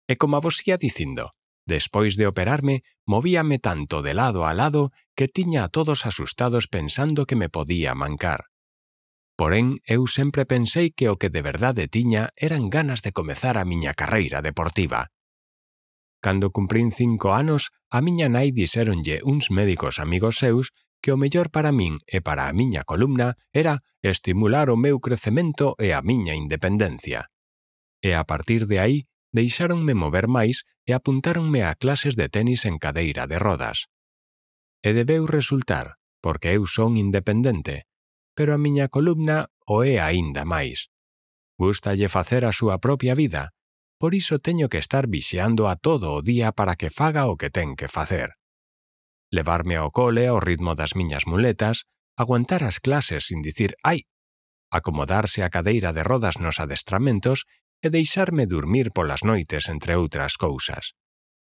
E como vos ia dicindo, despois de operarme, movíame tanto de lado a lado que tiña a todos asustados pensando que me podía mancar. Porén, eu sempre pensei que o que de verdade tiña eran ganas de comezar a miña carreira deportiva. Cando cumprín 5 anos, a miña nai dixéronlle uns médicos amigos seus que o mellor para min e para a miña columna era estimular o meu crecemento e a miña independencia. E a partir de aí, deixáronme mover máis e apuntáronme a clases de tenis en cadeira de rodas. E debeu resultar, porque eu son independente, pero a miña columna o é aínda máis. Gústalle facer a súa propia vida, por iso teño que estar vixiando a todo o día para que faga o que ten que facer. Levarme ao cole ao ritmo das miñas muletas, aguantar as clases sin dicir «ai», acomodarse a cadeira de rodas nos adestramentos e deixarme durmir polas noites, entre outras cousas.